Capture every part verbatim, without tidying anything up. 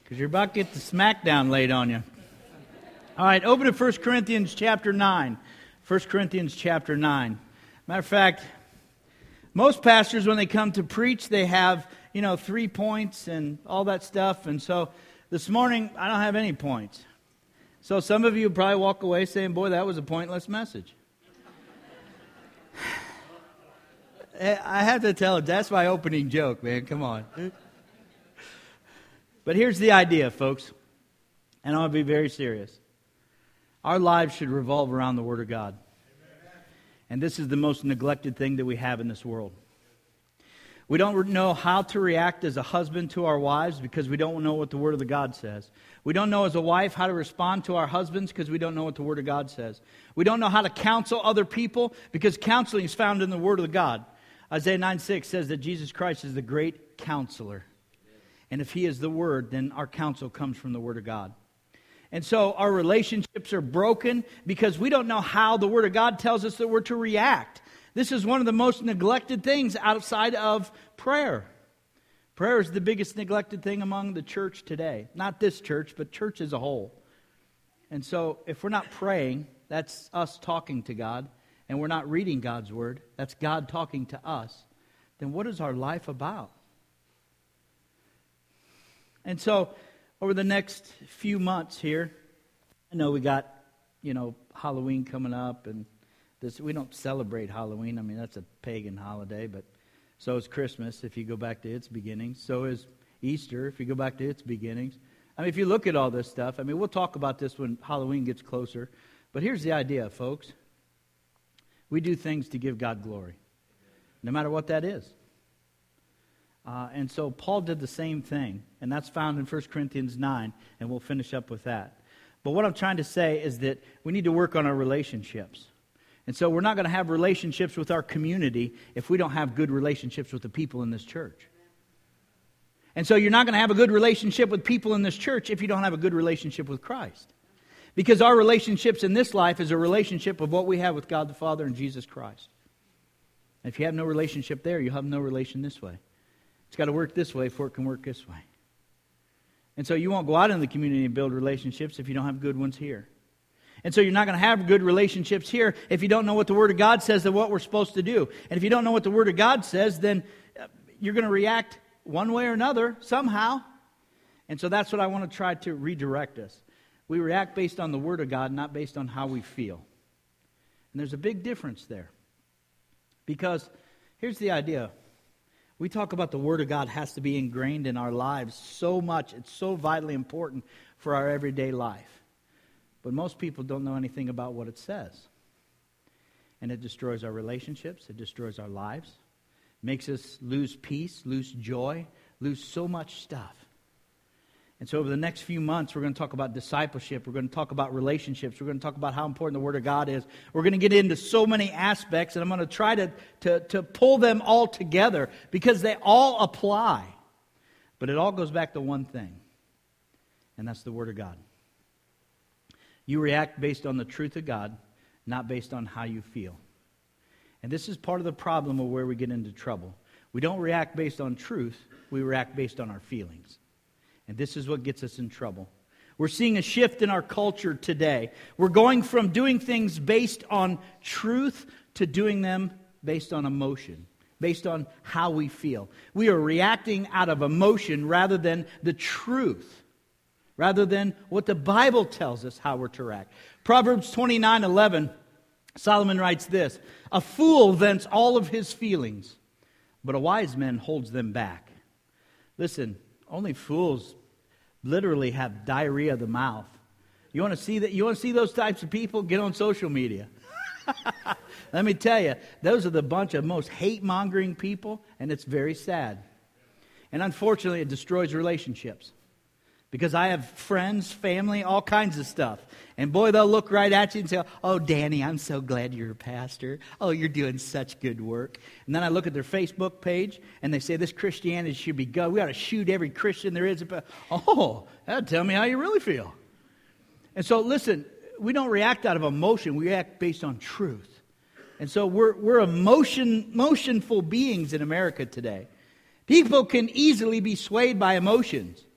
because you're about to get the smackdown laid on you. All right, open to First Corinthians chapter nine. First Corinthians chapter nine. Matter of fact, most pastors, when they come to preach, they have, you know, three points and all that stuff. And so this morning, I don't have any points. So some of you probably walk away saying, boy, that was a pointless message. I have to tell it, that's my opening joke, man. Come on. But here's the idea, folks. And I want to be very serious. Our lives should revolve around the Word of God. And this is the most neglected thing that we have in this world. We don't know how to react as a husband to our wives because we don't know what the Word of the God says. We don't know as a wife how to respond to our husbands because we don't know what the Word of God says. We don't know how to counsel other people because counseling is found in the Word of God. Isaiah nine six says that Jesus Christ is the great counselor. And if He is the Word, then our counsel comes from the Word of God. And so our relationships are broken because we don't know how the Word of God tells us that we're to react. This is one of the most neglected things outside of prayer. Prayer is the biggest neglected thing among the church today. Not this church, but church as a whole. And so if we're not praying, that's us talking to God, and we're not reading God's Word, that's God talking to us, then what is our life about? And so over the next few months here, I know we got, you know, Halloween coming up, and this we don't celebrate Halloween. I mean, that's a pagan holiday, but so is Christmas if you go back to its beginnings. So is Easter if you go back to its beginnings. I mean, if you look at all this stuff, I mean, we'll talk about this when Halloween gets closer. But here's the idea, folks. We do things to give God glory, no matter what that is. Uh, and so Paul did the same thing, and that's found in First Corinthians nine, and we'll finish up with that. But what I'm trying to say is that we need to work on our relationships. And so we're not going to have relationships with our community if we don't have good relationships with the people in this church. And so you're not going to have a good relationship with people in this church if you don't have a good relationship with Christ. Because our relationships in this life is a relationship of what we have with God the Father and Jesus Christ. And if you have no relationship there, you have no relation this way. It's got to work this way before it can work this way. And so you won't go out in the community and build relationships if you don't have good ones here. And so you're not going to have good relationships here if you don't know what the Word of God says and what we're supposed to do. And if you don't know what the Word of God says, then you're going to react one way or another somehow. And so that's what I want to try to redirect us. We react based on the Word of God, not based on how we feel. And there's a big difference there. Because here's the idea. We talk about the Word of God has to be ingrained in our lives so much. It's so vitally important for our everyday life. But most people don't know anything about what it says. And it destroys our relationships. It destroys our lives. Makes us lose peace, lose joy, lose so much stuff. And so over the next few months, we're going to talk about discipleship. We're going to talk about relationships. We're going to talk about how important the Word of God is. We're going to get into so many aspects, and I'm going to try to, to, to pull them all together because they all apply. But it all goes back to one thing, and that's the Word of God. You react based on the truth of God, not based on how you feel. And this is part of the problem of where we get into trouble. We don't react based on truth. We react based on our feelings. And this is what gets us in trouble. We're seeing a shift in our culture today. We're going from doing things based on truth to doing them based on emotion, based on how we feel. We are reacting out of emotion rather than the truth, rather than what the Bible tells us how we're to react. Proverbs twenty-nine eleven, Solomon writes this, "A fool vents all of his feelings, but a wise man holds them back." Listen, only fools literally have diarrhea of the mouth. You want to see that? You want to see those types of people? Get on social media. Let me tell you, those are the bunch of most hate-mongering people, and it's very sad. And unfortunately, it destroys relationships. Because I have friends, family, all kinds of stuff. And boy, they'll look right at you and say, "Oh, Danny, I'm so glad you're a pastor. Oh, you're doing such good work." And then I look at their Facebook page, and they say, "This Christianity should be go. We ought to shoot every Christian there is." Oh, that'll tell me how you really feel. And so, listen, we don't react out of emotion. We react based on truth. And so we're we're emotion, emotionful beings in America today. People can easily be swayed by emotions.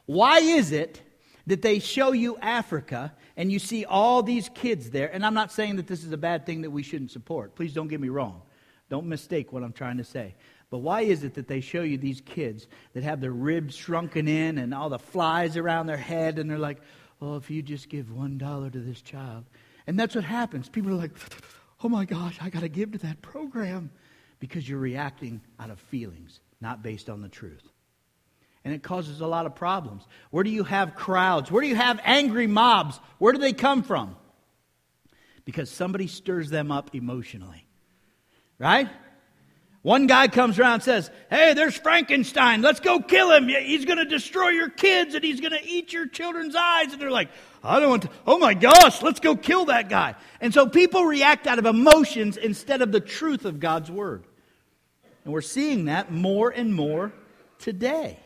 Why is it that they show you Africa and you see all these kids there? And I'm not saying that this is a bad thing that we shouldn't support. Please don't get me wrong. Don't mistake what I'm trying to say. But why is it that they show you these kids that have their ribs shrunken in and all the flies around their head, and they're like, oh, if you just give one dollar to this child. And that's what happens. People are like, oh my gosh, I got to give to that program. Because you're reacting out of feelings, not based on the truth. And it causes a lot of problems. Where do you have crowds? Where do you have angry mobs? Where do they come from? Because somebody stirs them up emotionally. Right? One guy comes around and says, hey, there's Frankenstein. Let's go kill him. He's going to destroy your kids and he's going to eat your children's eyes. And they're like, I don't want to. Oh my gosh, let's go kill that guy. And so people react out of emotions instead of the truth of God's word. And we're seeing that more and more today.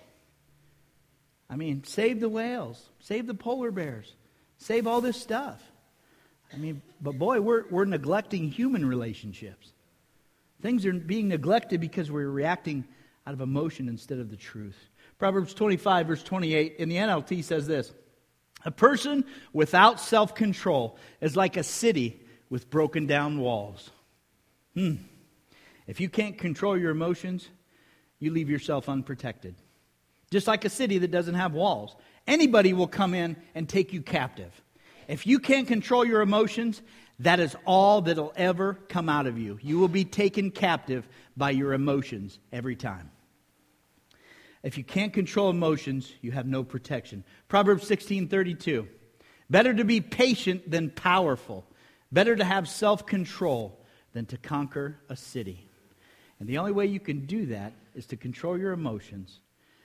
I mean, save the whales, save the polar bears, save all this stuff. I mean, but boy, we're we're neglecting human relationships. Things are being neglected because we're reacting out of emotion instead of the truth. Proverbs twenty-five, verse twenty-eight, in the N L T says this: a person without self-control is like a city with broken down walls. Hmm. If you can't control your emotions, you leave yourself unprotected. Just like a city that doesn't have walls. Anybody will come in and take you captive. If you can't control your emotions, that is all that'll ever come out of you. You will be taken captive by your emotions every time. If you can't control emotions, you have no protection. Proverbs sixteen thirty-two. Better to be patient than powerful. Better to have self-control than to conquer a city. And the only way you can do that is to control your emotions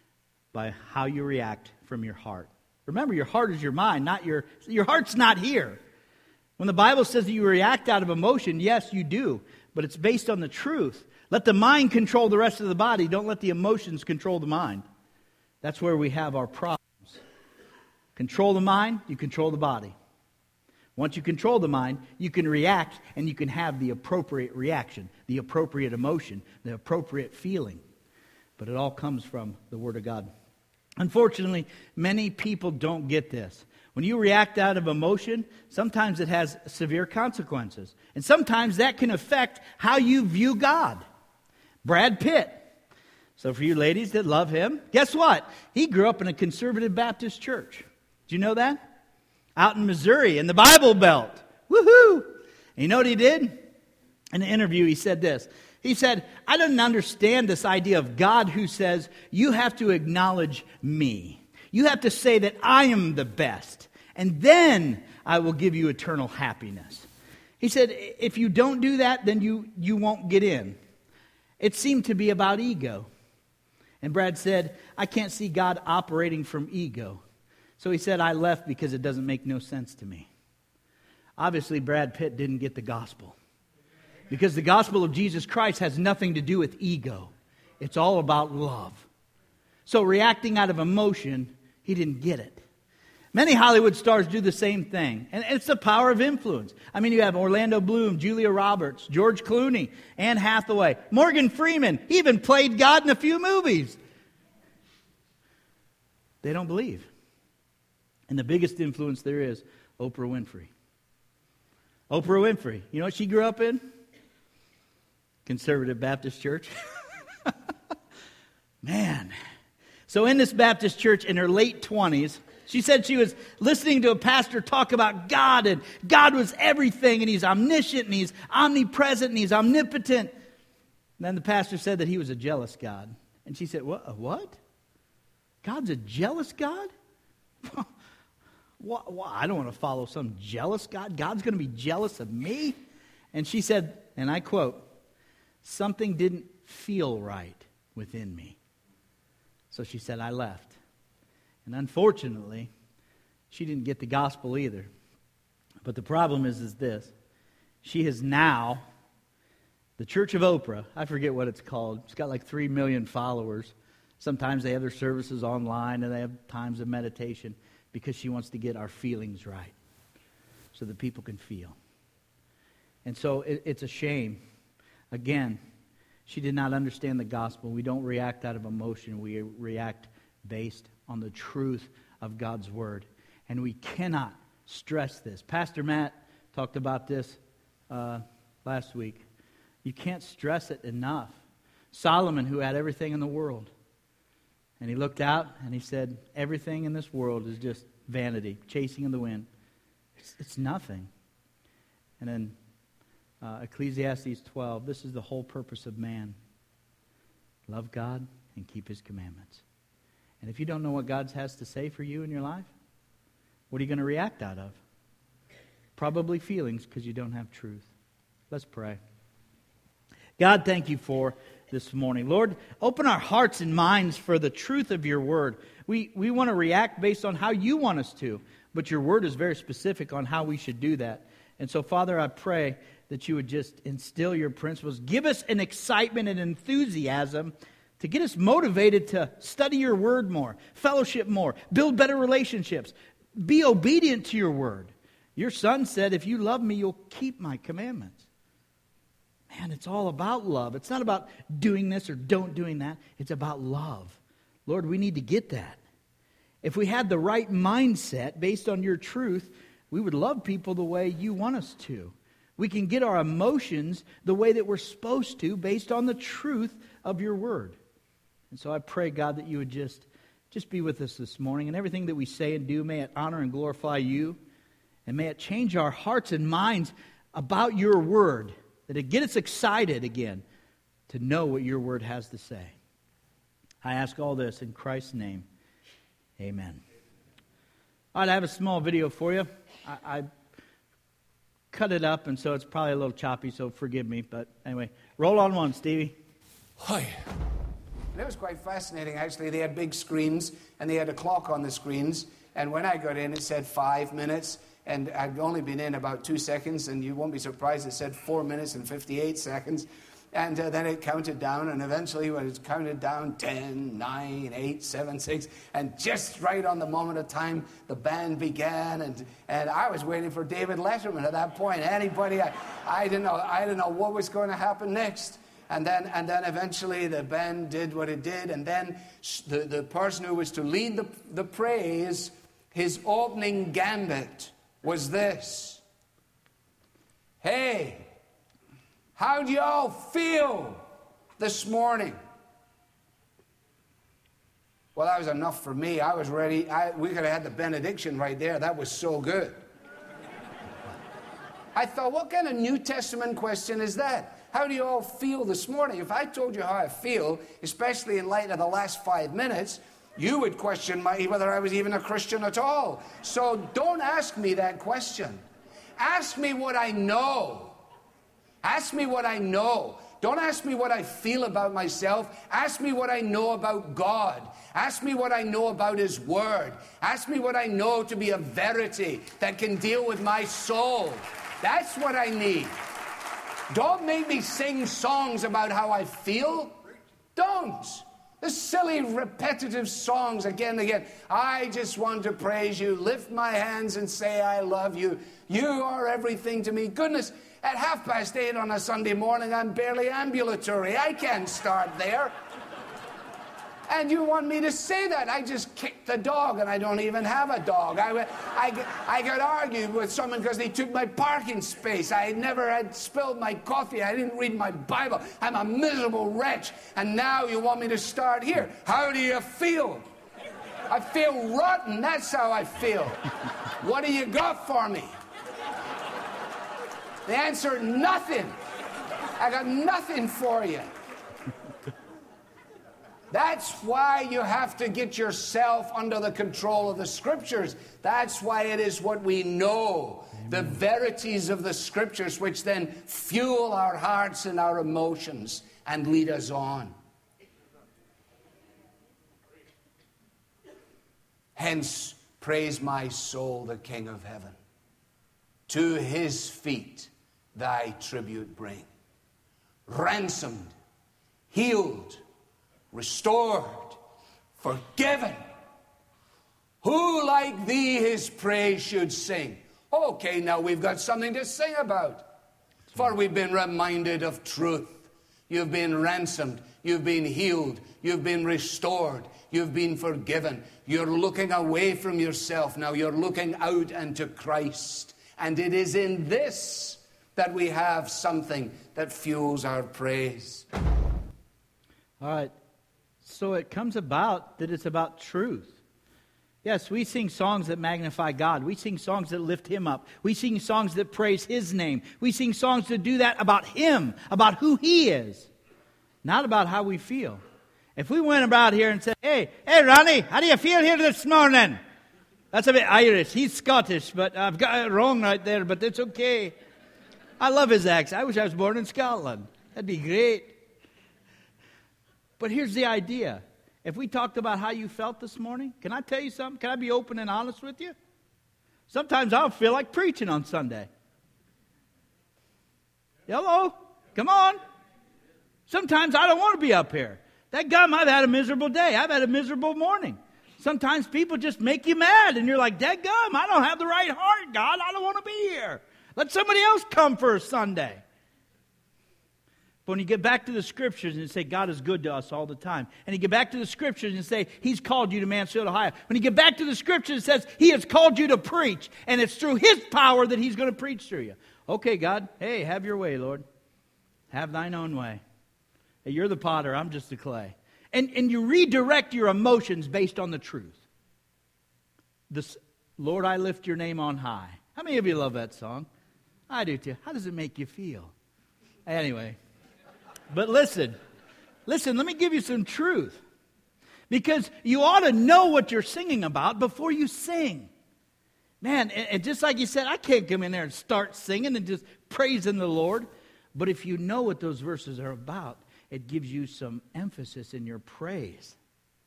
by how you react from your heart. Remember, your heart is your mind, not your... Your heart's not here. When the Bible says that you react out of emotion, yes, you do. But it's based on the truth. Let the mind control the rest of the body. Don't let the emotions control the mind. That's where we have our problems. Control the mind, you control the body. Once you control the mind, you can react and you can have the appropriate reaction, the appropriate emotion, the appropriate feeling. But it all comes from the Word of God. Unfortunately, many people don't get this. When you react out of emotion, sometimes it has severe consequences. And sometimes that can affect how you view God. Brad Pitt. So for you ladies that love him, guess what? He grew up in a conservative Baptist church. Did you know that? Out in Missouri, in the Bible Belt. Woohoo! And you know what he did? In an interview, he said this. He said, I didn't understand this idea of God who says, you have to acknowledge me. You have to say that I am the best. And then I will give you eternal happiness. He said, if you don't do that, then you, you won't get in. It seemed to be about ego. And Brad said, I can't see God operating from ego. So he said, I left because it doesn't make no sense to me. Obviously, Brad Pitt didn't get the gospel. Because the gospel of Jesus Christ has nothing to do with ego. It's all about love. So reacting out of emotion, he didn't get it. Many Hollywood stars do the same thing. And it's the power of influence. I mean, you have Orlando Bloom, Julia Roberts, George Clooney, Anne Hathaway, Morgan Freeman. He even played God in a few movies. They don't believe. And the biggest influence there is Oprah Winfrey. Oprah Winfrey. You know what she grew up in? Conservative Baptist church. Man. So in this Baptist church in her late twenties, she said she was listening to a pastor talk about God, and God was everything, and he's omniscient, and he's omnipresent, and he's omnipotent. And then the pastor said that he was a jealous God. And she said, what? What? God's a jealous God? What, what? I don't want to follow some jealous God. God's going to be jealous of me? And she said, and I quote, something didn't feel right within me. So she said, I left. And unfortunately, she didn't get the gospel either. But the problem is, is this. She is now, the Church of Oprah, I forget what it's called. It's got like three million followers. Sometimes they have their services online and they have times of meditation because she wants to get our feelings right so that people can feel. And so it, it's a shame. Again, she did not understand the gospel. We don't react out of emotion. We react based on the truth of God's word. And we cannot stress this. Pastor Matt talked about this uh, last week. You can't stress it enough. Solomon, who had everything in the world, and he looked out and he said, everything in this world is just vanity, chasing in the wind. It's, it's nothing. And then uh, Ecclesiastes twelve, this is the whole purpose of man. Love God and keep His commandments. And if you don't know what God has to say for you in your life, what are you going to react out of? Probably feelings, because you don't have truth. Let's pray. God, thank you for this morning. Lord, open our hearts and minds for the truth of your word. We, we want to react based on how you want us to, but your word is very specific on how we should do that. And so, Father, I pray that you would just instill your principles. Give us an excitement and enthusiasm to get us motivated to study your word more, fellowship more, build better relationships, be obedient to your word. Your Son said, if you love me, you'll keep my commandments. Man, it's all about love. It's not about doing this or don't doing that. It's about love. Lord, we need to get that. If we had the right mindset based on your truth, we would love people the way you want us to. We can get our emotions the way that we're supposed to based on the truth of your word. And so I pray, God, that you would just, just be with us this morning. And everything that we say and do, may it honor and glorify you. And may it change our hearts and minds about your word. That it get us excited again to know what your word has to say. I ask all this in Christ's name. Amen. All right, I have a small video for you. I, I cut it up, and so it's probably a little choppy, so forgive me. But anyway, roll on one, Stevie. Hi. And it was quite fascinating, actually. They had big screens, and they had a clock on the screens. And when I got in, it said five minutes. And I'd only been in about two seconds, and you won't be surprised, it said four minutes and fifty-eight seconds. And uh, then it counted down, and eventually when it counted down, ten, nine, eight, seven, six, and just right on the moment of time, the band began, and, and I was waiting for David Letterman at that point. Anybody, I, I didn't know, I didn't know what was going to happen next. And then, and then eventually the band did what it did, and then the, the person who was to lead the, the praise, his opening gambit was this. Hey, how do y'all feel this morning? Well, that was enough for me. I was ready. I, we could have had the benediction right there. That was so good. I thought, what kind of New Testament question is that? How do you all feel this morning? If I told you how I feel, especially in light of the last five minutes, you would question my, whether I was even a Christian at all. So don't ask me that question. Ask me what I know. Ask me what I know. Don't ask me what I feel about myself. Ask me what I know about God. Ask me what I know about His Word. Ask me what I know to be a verity that can deal with my soul. That's what I need. Don't make me sing songs about how I feel. Don't. The silly, repetitive songs again and again. I just want to praise you, lift my hands and say I love you. You are everything to me. Goodness, at half past eight on a Sunday morning, I'm barely ambulatory. I can't start there. And you want me to say that? I just kicked the dog, and I don't even have a dog. I, I, I got argued with someone because they took my parking space. I never had spilled my coffee. I didn't read my Bible. I'm a miserable wretch. And now you want me to start here. How do you feel? I feel rotten. That's how I feel. What do you got for me? The answer, nothing. I got nothing for you. That's why you have to get yourself under the control of the Scriptures. That's why it is what we know, Amen. The verities of the Scriptures, which then fuel our hearts and our emotions and lead us on. Hence, praise my soul, the King of heaven. To His feet thy tribute bring. Ransomed, healed, restored, forgiven. Who like thee his praise should sing? Okay, now we've got something to sing about. For we've been reminded of truth. You've been ransomed. You've been healed. You've been restored. You've been forgiven. You're looking away from yourself now. You're looking out into Christ. And it is in this that we have something that fuels our praise. All right. So it comes about that it's about truth. Yes, we sing songs that magnify God. We sing songs that lift Him up. We sing songs that praise His name. We sing songs that do that about Him, about who He is, not about how we feel. If we went about here and said, hey, hey, Ronnie, how do you feel here this morning? That's a bit Irish. He's Scottish, but I've got it wrong right there, but it's okay. I love his accent. I wish I was born in Scotland. That'd be great. But here's the idea. If we talked about how you felt this morning, can I tell you something? Can I be open and honest with you? Sometimes I'll feel like preaching on Sunday. Hello? Come on. Sometimes I don't want to be up here. That gum, I've had a miserable day. I've had a miserable morning. Sometimes people just make you mad, and you're like, that gum, I don't have the right heart, God. I don't want to be here. Let somebody else come for a Sunday. But when you get back to the Scriptures and you say God is good to us all the time, and you get back to the Scriptures and say He's called you to Mansfield, Ohio. When you get back to the Scriptures, it says He has called you to preach, and it's through His power that He's going to preach through you. Okay, God, hey, have your way, Lord. Have thine own way. Hey, you're the potter, I'm just the clay. And, and you redirect your emotions based on the truth. This, Lord, I lift your name on high. How many of you love that song? I do too. How does it make you feel? Anyway. But listen. Listen, let me give you some truth. Because you ought to know what you're singing about before you sing. Man, and, and just like you said, I can't come in there and start singing and just praising the Lord. But if you know what those verses are about, it gives you some emphasis in your praise.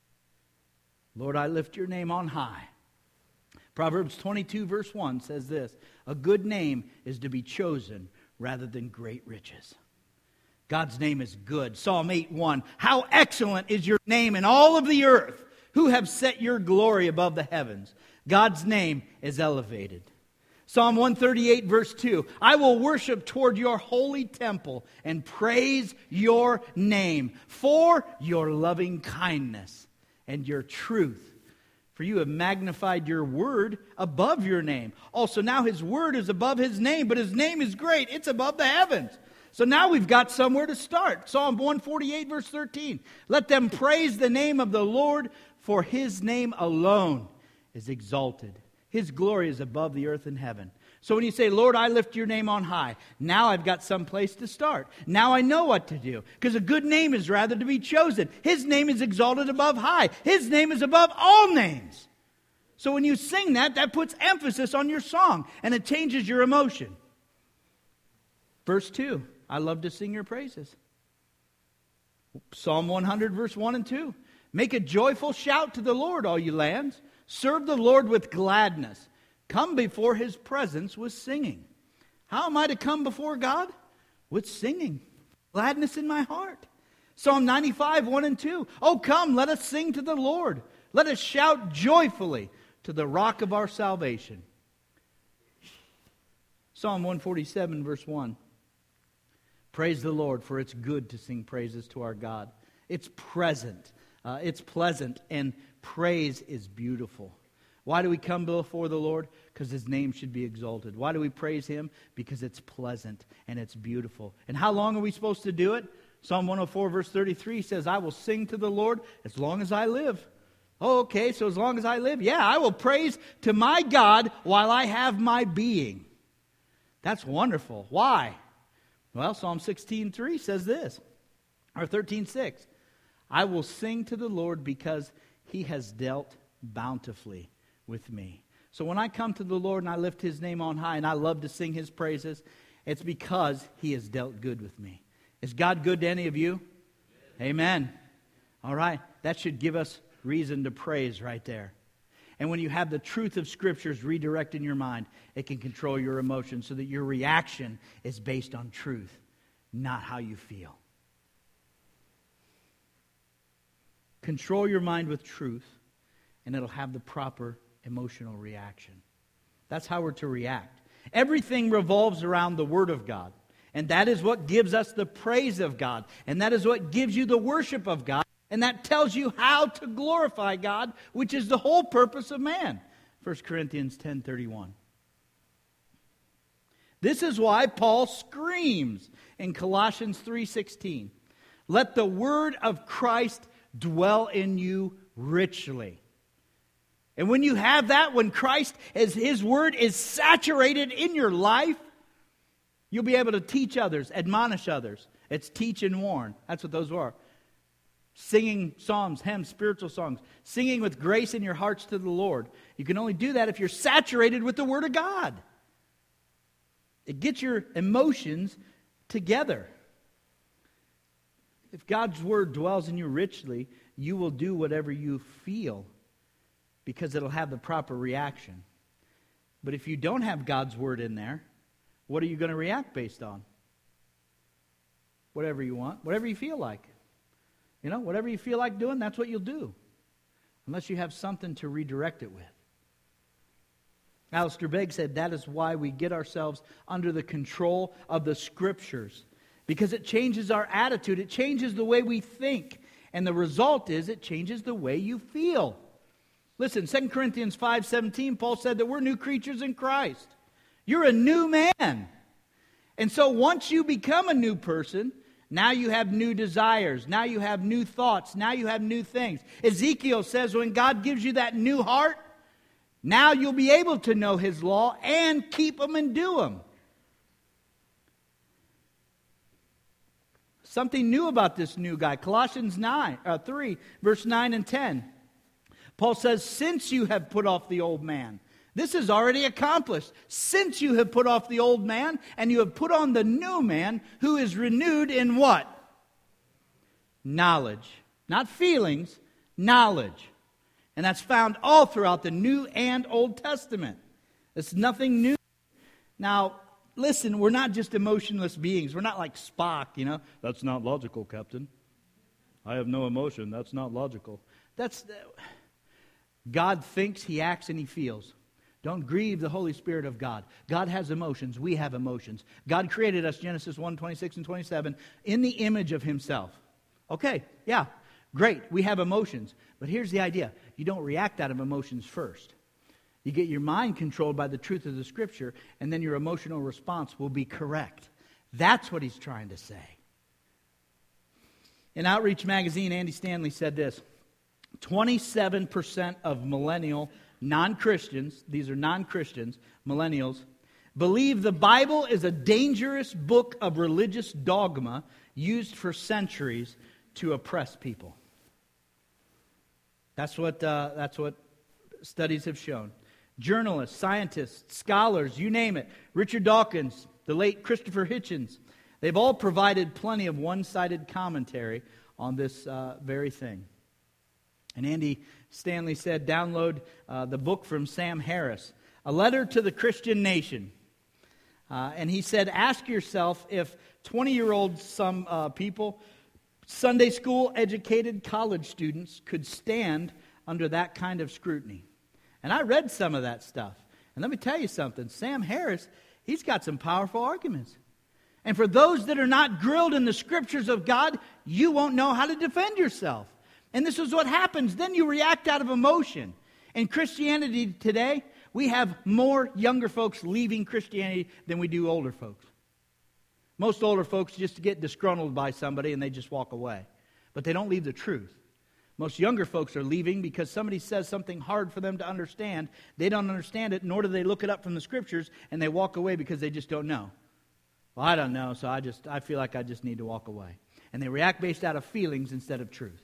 Lord, I lift your name on high. Proverbs twenty-two verse one says this, a good name is to be chosen rather than great riches. God's name is good. Psalm eight one, how excellent is your name in all of the earth, who have set your glory above the heavens. God's name is elevated. Psalm one thirty-eight verse two, I will worship toward your holy temple and praise your name for your loving kindness and your truth. For you have magnified your word above your name. Also now His word is above His name, but His name is great. It's above the heavens. So now we've got somewhere to start. Psalm one forty-eight verse thirteen, let them praise the name of the Lord, for His name alone is exalted. His glory is above the earth and heaven. So when you say, Lord, I lift your name on high, now I've got some place to start. Now I know what to do. Because a good name is rather to be chosen. His name is exalted above high. His name is above all names. So when you sing that, that puts emphasis on your song. And it changes your emotion. Verse two, I love to sing your praises. Psalm one hundred verse one and two. Make a joyful shout to the Lord, all you lands. Serve the Lord with gladness. Come before His presence with singing. How am I to come before God? With singing. Gladness in my heart. Psalm ninety-five, one and two. Oh, come, let us sing to the Lord. Let us shout joyfully to the rock of our salvation. Psalm one forty-seven, verse one. Praise the Lord, for it's good to sing praises to our God. It's present. Uh, it's pleasant, and praise is beautiful. Why do we come before the Lord? Because His name should be exalted. Why do we praise Him? Because it's pleasant and it's beautiful. And how long are we supposed to do it? Psalm one oh four verse thirty-three says, I will sing to the Lord as long as I live. Oh, okay, so as long as I live? Yeah, I will praise to my God while I have my being. That's wonderful. Why? Well, Psalm sixteen three says this, or thirteen six. I will sing to the Lord because He has dealt bountifully with me. So when I come to the Lord and I lift His name on high and I love to sing His praises, it's because He has dealt good with me. Is God good to any of you? Amen. All right. That should give us reason to praise right there. And when you have the truth of Scriptures redirect in your mind, it can control your emotions so that your reaction is based on truth, not how you feel. Control your mind with truth, and it'll have the proper emotional reaction. That's how we're to react. Everything revolves around the Word of God. And that is what gives us the praise of God. And that is what gives you the worship of God. And that tells you how to glorify God, which is the whole purpose of man. First Corinthians ten thirty-one. This is why Paul screams in Colossians three sixteen, let the word of Christ dwell in you richly. And when you have that, when Christ, as His word is saturated in your life, you'll be able to teach others, admonish others. It's teach and warn. That's what those are. Singing psalms, hymns, spiritual songs. Singing with grace in your hearts to the Lord. You can only do that if you're saturated with the Word of God. It gets your emotions together. If God's Word dwells in you richly, you will do whatever you feel because it'll have the proper reaction. But if you don't have God's Word in there, what are you going to react based on? Whatever you want, whatever you feel like. You know, whatever you feel like doing, that's what you'll do. Unless you have something to redirect it with. Alistair Begg said that is why we get ourselves under the control of the Scriptures. Because it changes our attitude. It changes the way we think. And the result is it changes the way you feel. Listen, Second Corinthians five seventeen, Paul said that we're new creatures in Christ. You're a new man. And so once you become a new person, now you have new desires. Now you have new thoughts. Now you have new things. Ezekiel says when God gives you that new heart, now you'll be able to know His law and keep them and do them. Something new about this new guy. Colossians nine, uh, three, verse nine and ten. Paul says, since you have put off the old man. This is already accomplished. Since you have put off the old man and you have put on the new man who is renewed in what? Knowledge. Not feelings, knowledge. And that's found all throughout the New and Old Testament. It's nothing new. Now, listen, we're not just emotionless beings. We're not like Spock, you know. That's not logical, Captain. I have no emotion. That's not logical. That's God thinks, He acts, and He feels. Don't grieve the Holy Spirit of God. God has emotions. We have emotions. God created us, Genesis one, twenty-six and twenty-seven, in the image of Himself. Okay, yeah, great. We have emotions. But here's the idea. You don't react out of emotions first. You get your mind controlled by the truth of the Scripture, and then your emotional response will be correct. That's what he's trying to say. In Outreach Magazine, Andy Stanley said this, twenty-seven percent of millennial non-Christians, these are non-Christians, millennials, believe the Bible is a dangerous book of religious dogma used for centuries to oppress people. That's what, uh, that's what studies have shown. Journalists, scientists, scholars, you name it. Richard Dawkins, the late Christopher Hitchens, they've all provided plenty of one-sided commentary on this uh, very thing. And Andy Stanley said, download uh, the book from Sam Harris, A Letter to the Christian Nation. Uh, and he said, ask yourself if twenty-year-old some uh, people, Sunday school educated college students, could stand under that kind of scrutiny. And I read some of that stuff. And let me tell you something. Sam Harris, he's got some powerful arguments. And for those that are not grilled in the Scriptures of God, you won't know how to defend yourself. And this is what happens. Then you react out of emotion. In Christianity today, we have more younger folks leaving Christianity than we do older folks. Most older folks just get disgruntled by somebody and they just walk away. But they don't leave the truth. Most younger folks are leaving because somebody says something hard for them to understand. They don't understand it, nor do they look it up from the Scriptures, and they walk away because they just don't know. Well, I don't know, so I just I feel like I just need to walk away. And they react based out of feelings instead of truth.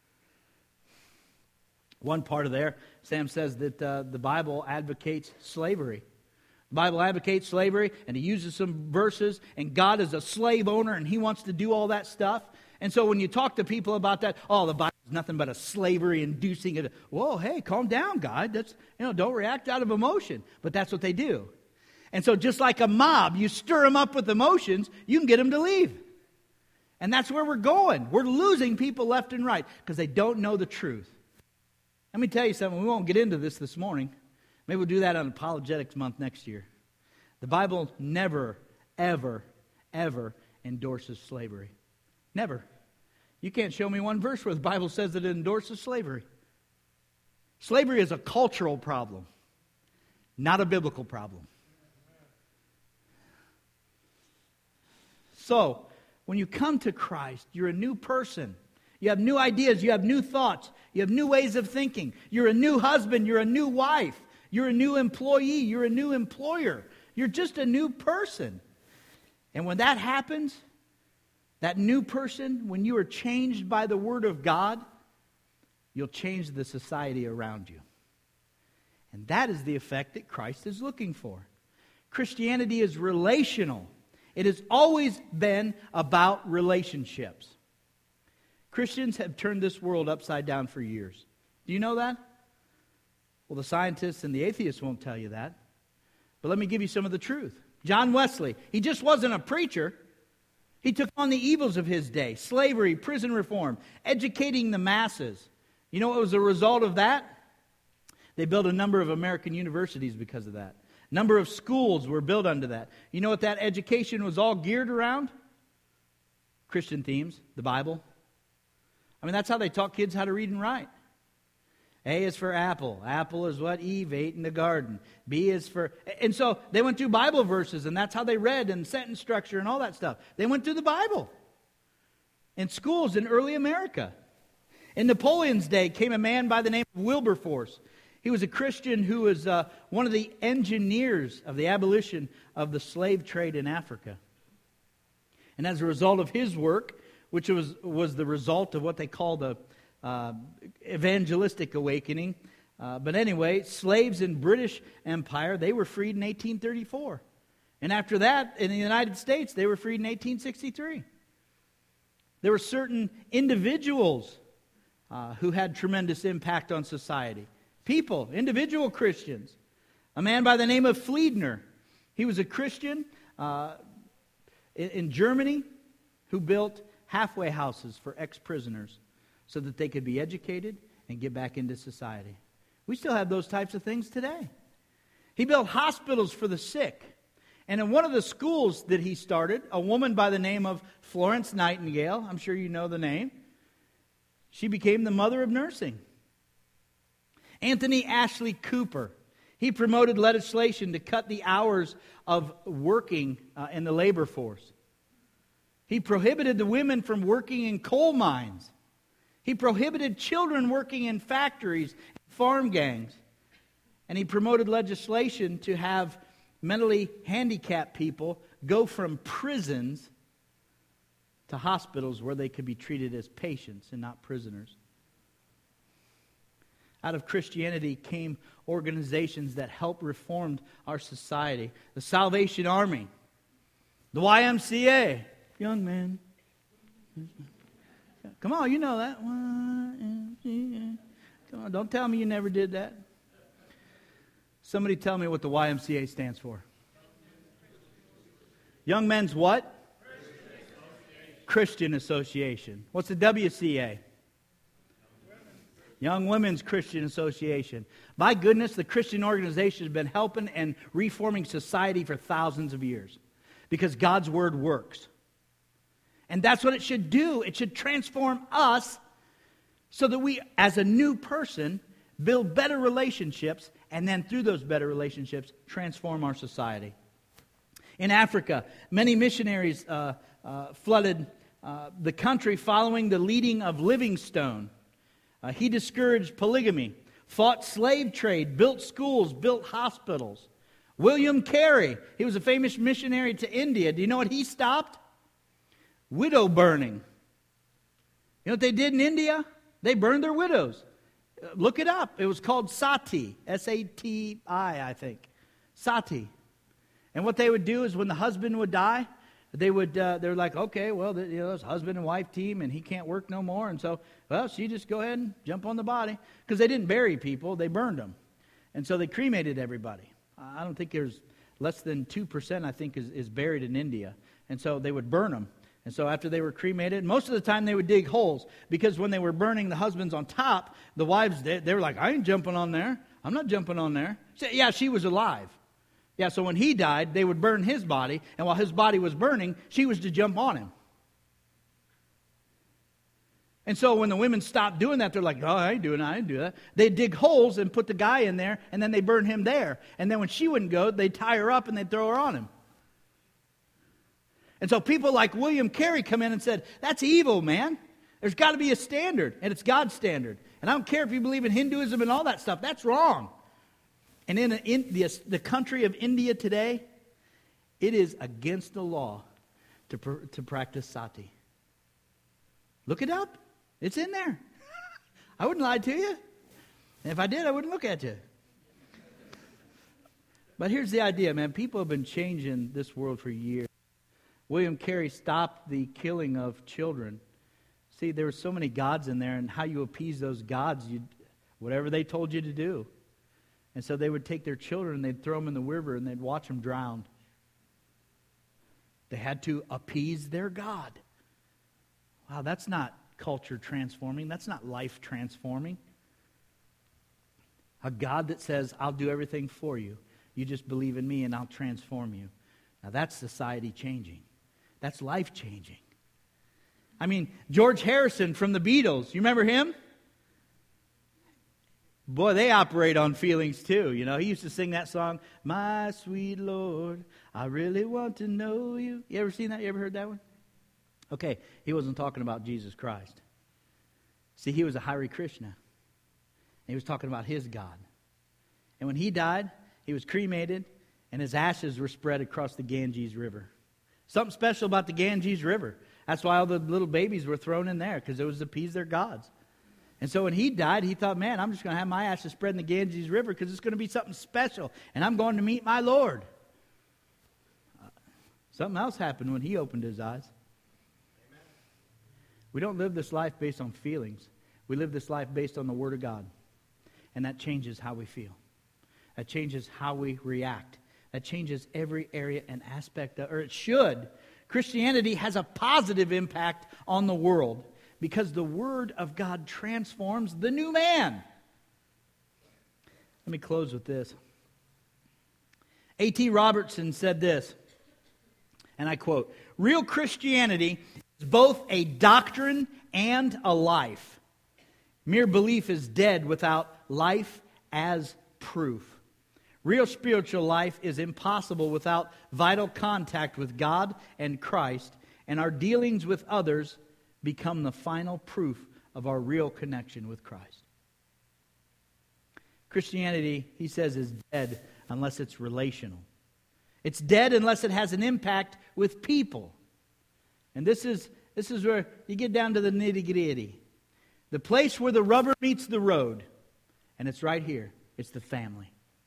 One part of there, Sam says that uh, the Bible advocates slavery. The Bible advocates slavery, and he uses some verses, and God is a slave owner, and He wants to do all that stuff. And so when you talk to people about that, oh, the Bible is nothing but a slavery-inducing it. Whoa, hey, calm down, God. That's, you know, don't react out of emotion. But that's what they do. And so just like a mob, you stir them up with emotions, you can get them to leave. And that's where we're going. We're losing people left and right because they don't know the truth. Let me tell you something. We won't get into this this morning. Maybe we'll do that on Apologetics Month next year. The Bible never, ever, ever endorses slavery. Never. You can't show me one verse where the Bible says that it endorses slavery. Slavery is a cultural problem, not a biblical problem. So, when you come to Christ, you're a new person. You have new ideas, you have new thoughts, you have new ways of thinking. You're a new husband, you're a new wife, you're a new employee, you're a new employer. You're just a new person. And when that happens, that new person, when you are changed by the Word of God, you'll change the society around you. And that is the effect that Christ is looking for. Christianity is relational. It has always been about relationships. Christians have turned this world upside down for years. Do you know that? Well, the scientists and the atheists won't tell you that. But let me give you some of the truth. John Wesley, he just wasn't a preacher. He took on the evils of his day: slavery, prison reform, educating the masses. You know what was the result of that? They built a number of American universities because of that. A number of schools were built under that. You know what that education was all geared around? Christian themes, the Bible. I mean, that's how they taught kids how to read and write. A is for apple. Apple is what Eve ate in the garden. B is for... And so they went through Bible verses, and that's how they read, and sentence structure and all that stuff. They went through the Bible in schools in early America. In Napoleon's day came a man by the name of Wilberforce. He was a Christian who was uh, one of the engineers of the abolition of the slave trade in Africa. And as a result of his work, which was, was the result of what they call the uh, evangelistic awakening. Uh, but anyway, slaves in British Empire, they were freed in eighteen thirty-four. And after that, in the United States, they were freed in eighteen sixty-three. There were certain individuals uh, who had tremendous impact on society. People, individual Christians. A man by the name of Fliedner. He was a Christian uh, in, in Germany who built halfway houses for ex-prisoners so that they could be educated and get back into society. We still have those types of things today. He built hospitals for the sick. And in one of the schools that he started, a woman by the name of Florence Nightingale, I'm sure you know the name, she became the mother of nursing. Anthony Ashley Cooper, he promoted legislation to cut the hours of working uh, in the labor force. He prohibited the women from working in coal mines. He prohibited children working in factories, farm gangs. And he promoted legislation to have mentally handicapped people go from prisons to hospitals where they could be treated as patients and not prisoners. Out of Christianity came organizations that helped reform our society. The Salvation Army, the Y M C A, young man. Come on, you know that. Y M C A. Come on, don't tell me you never did that. Somebody tell me what the Y M C A stands for. Young Men's what? Christian Association. Christian Association. What's the W C A? Young Women's Christian Association. My goodness, the Christian organization has been helping and reforming society for thousands of years because God's Word works. And that's what it should do. It should transform us so that we, as a new person, build better relationships, and then through those better relationships, transform our society. In Africa, many missionaries uh, uh, flooded uh, the country following the leading of Livingstone. Uh, he discouraged polygamy, fought slave trade, built schools, built hospitals. William Carey, he was a famous missionary to India. Do you know what he stopped? Widow burning. You know what they did in India? They burned their widows. Uh, look it up. It was called sati, S A T I, I think. Sati. And what they would do is when the husband would die, they would, uh, they're like, okay, well, the, you know, it's husband and wife team, and he can't work no more. And so, well, she just go ahead and jump on the body. Because they didn't bury people, they burned them. And so they cremated everybody. I don't think there's less than two percent, I think, is, is buried in India. And so they would burn them. And so after they were cremated, most of the time they would dig holes. Because when they were burning the husbands on top, the wives, they, they were like, I ain't jumping on there. I'm not jumping on there. So, yeah, she was alive. Yeah, so when he died, they would burn his body, and while his body was burning, she was to jump on him. And so when the women stopped doing that, they're like, oh, I ain't doing that, I ain't do that. They dig holes and put the guy in there, and then they burn him there. And then when she wouldn't go, they'd tie her up and they'd throw her on him. And so people like William Carey come in and said, that's evil, man. There's got to be a standard, and it's God's standard. And I don't care if you believe in Hinduism and all that stuff. That's wrong. And in, in the, the country of India today, it is against the law to, to practice sati. Look it up. It's in there. I wouldn't lie to you. And if I did, I wouldn't look at you. But here's the idea, man. People have been changing this world for years. William Carey stopped the killing of children. See, there were so many gods in there, and how you appease those gods, you whatever they told you to do. And so they would take their children, and they'd throw them in the river, and they'd watch them drown. They had to appease their God. Wow, that's not culture transforming. That's not life transforming. A God that says, I'll do everything for you. You just believe in me and I'll transform you. Now that's society changing. That's life changing. I mean, George Harrison from the Beatles, you remember him? Boy, they operate on feelings too. You know, he used to sing that song, My Sweet Lord, I really want to know you. You ever seen that? You ever heard that one? Okay, he wasn't talking about Jesus Christ. See, he was a Hare Krishna. He was talking about his God. And when he died, he was cremated, and his ashes were spread across the Ganges River. Something special about the Ganges River. That's why all the little babies were thrown in there, because it was to appease their gods. And so when he died, he thought, man, I'm just going to have my ashes spread in the Ganges River because it's going to be something special, and I'm going to meet my Lord. Uh, something else happened when he opened his eyes. We don't live this life based on feelings. We live this life based on the Word of God. And that changes how we feel. That changes how we react. That changes every area and aspect, of, or it should. Christianity has a positive impact on the world because the Word of God transforms the new man. Let me close with this. A T Robertson said this, and I quote, real Christianity is both a doctrine and a life. Mere belief is dead without life as proof. Real spiritual life is impossible without vital contact with God and Christ, and our dealings with others become the final proof of our real connection with Christ. Christianity, he says, is dead unless it's relational. It's dead unless it has an impact with people. And this is this is where you get down to the nitty-gritty. The place where the rubber meets the road. And it's right here. It's the family.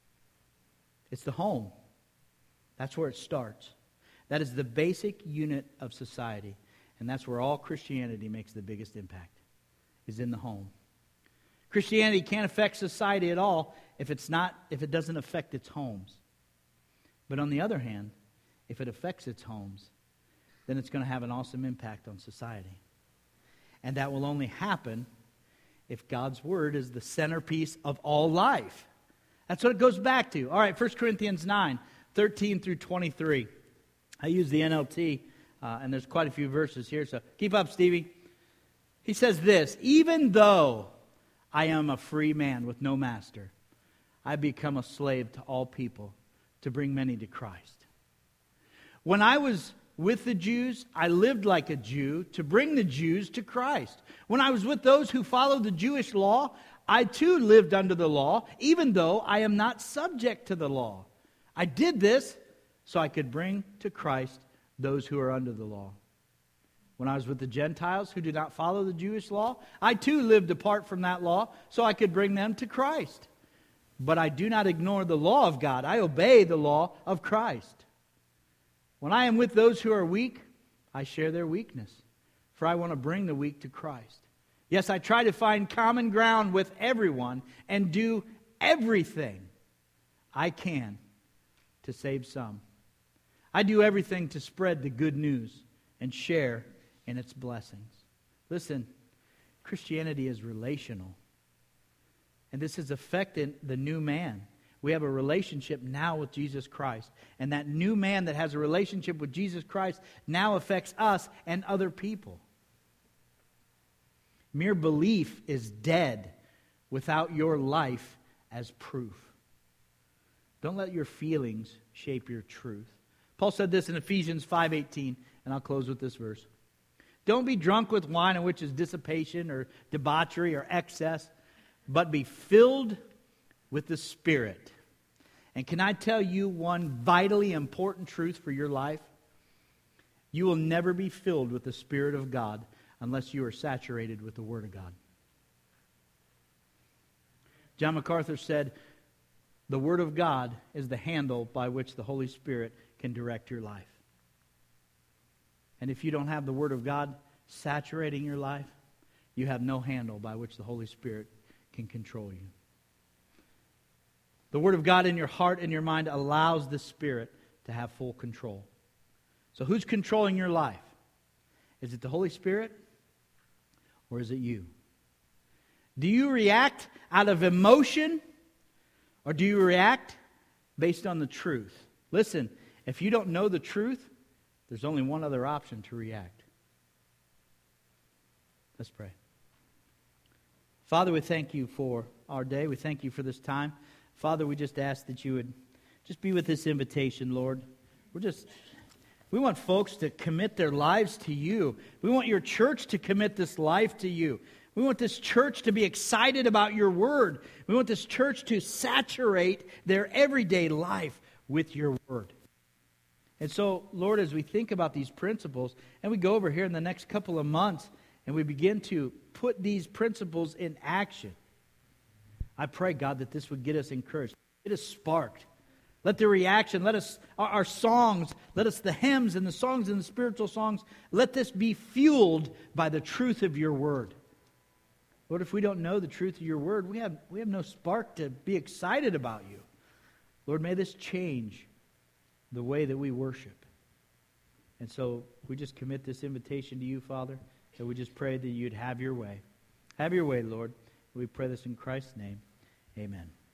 It's the home. That's where it starts. That is the basic unit of society. And that's where all Christianity makes the biggest impact, is in the home. Christianity can't affect society at all if it's not, if it doesn't affect its homes. But on the other hand, if it affects its homes, then it's going to have an awesome impact on society. And that will only happen if God's Word is the centerpiece of all life. That's what it goes back to. All right, First Corinthians nine, thirteen through twenty-three. I use the N L T, uh, and there's quite a few verses here, so keep up, Stevie. He says this, even though I am a free man with no master, I become a slave to all people to bring many to Christ. When I was with the Jews, I lived like a Jew to bring the Jews to Christ. When I was with those who followed the Jewish law, I too lived under the law, even though I am not subject to the law. I did this so I could bring to Christ those who are under the law. When I was with the Gentiles who did not follow the Jewish law, I too lived apart from that law so I could bring them to Christ. But I do not ignore the law of God. I obey the law of Christ. When I am with those who are weak, I share their weakness, for I want to bring the weak to Christ. Yes, I try to find common ground with everyone and do everything I can to save some. I do everything to spread the good news and share in its blessings. Listen, Christianity is relational. And this has affected the new man. We have a relationship now with Jesus Christ. And that new man that has a relationship with Jesus Christ now affects us and other people. Mere belief is dead without your life as proof. Don't let your feelings shape your truth. Paul said this in Ephesians five eighteen, and I'll close with this verse. Don't be drunk with wine in which is dissipation or debauchery or excess, but be filled with the Spirit. And can I tell you one vitally important truth for your life? You will never be filled with the Spirit of God unless you are saturated with the Word of God. John MacArthur said, the Word of God is the handle by which the Holy Spirit can direct your life. And if you don't have the Word of God saturating your life, you have no handle by which the Holy Spirit can control you. The Word of God in your heart and your mind allows the Spirit to have full control. So who's controlling your life? Is it the Holy Spirit or is it you? Do you react out of emotion or do you react based on the truth? Listen, if you don't know the truth, there's only one other option to react. Let's pray. Father, we thank you for our day. We thank you for this time. Father, we just ask that you would just be with this invitation, Lord. We're just, we want folks to commit their lives to you. We want your church to commit this life to you. We want this church to be excited about your word. We want this church to saturate their everyday life with your word. And so, Lord, as we think about these principles, and we go over here in the next couple of months, and we begin to put these principles in action, I pray, God, that this would get us encouraged, get us sparked. Let the reaction, let us, our, our songs, let us, the hymns and the songs and the spiritual songs, let this be fueled by the truth of your word. Lord, if we don't know the truth of your word, we have, we have no spark to be excited about you. Lord, may this change the way that we worship. And so we just commit this invitation to you, Father, that we just pray that you'd have your way. Have your way, Lord. We pray this in Christ's name. Amen.